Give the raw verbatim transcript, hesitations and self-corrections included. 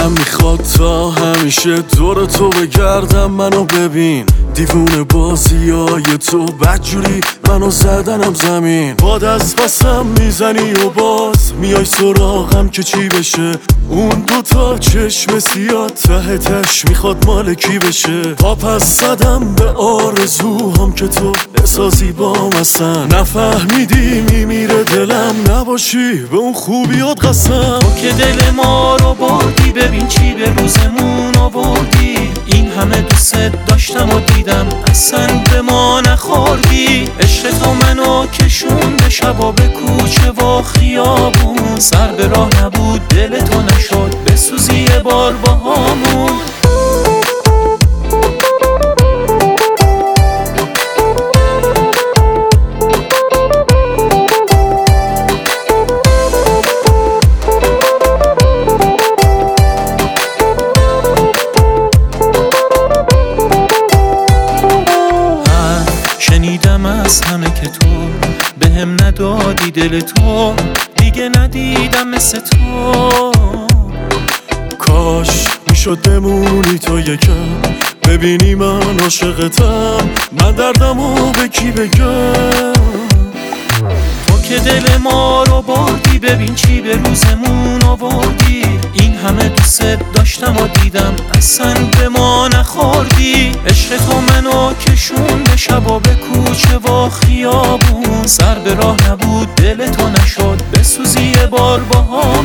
دلم میخواد تا همیشه دور تو بگردم. منو ببین دیوونه بازی های تو بدجوری منو زدنم زمین. باد از پسم میزنی و باز میای سراغم که چی بشه. اون دوتا چشم سیاه ته تش میخواد مال کی بشه. پا پس زدم به آرزوهام که تو احساسی با مثلا نفهمیدی میمیره دلم نباشی به اون خوبیات قسم. تو که دل ما رو بردی ببین چی به روزمون آوردی. این همه دوست داشتم و دیدم اصلا به ما نخوردی. عشق تو منو کشون به شبا به کوچه و خیابون. سر به راه نبود دل تو نشد بسوزی یه بار با همون. شنیدم از همه که تو به هم ندادی دل تو. دیگه ندیدم مثل تو. کاش میشد بمونی تو یکم ببینی من عاشقتم. من دردمو به کی بگم. تو که دل ما رو بردی ببین چی به روزمون آوردی. این همه دوست داشتم و دیدم اصلا به ما نخوردی. عشق تو منو کشون به شبا به کوچه و خیابون. سر به راه نبود دل تو نشد بسوزی یه بار با هم.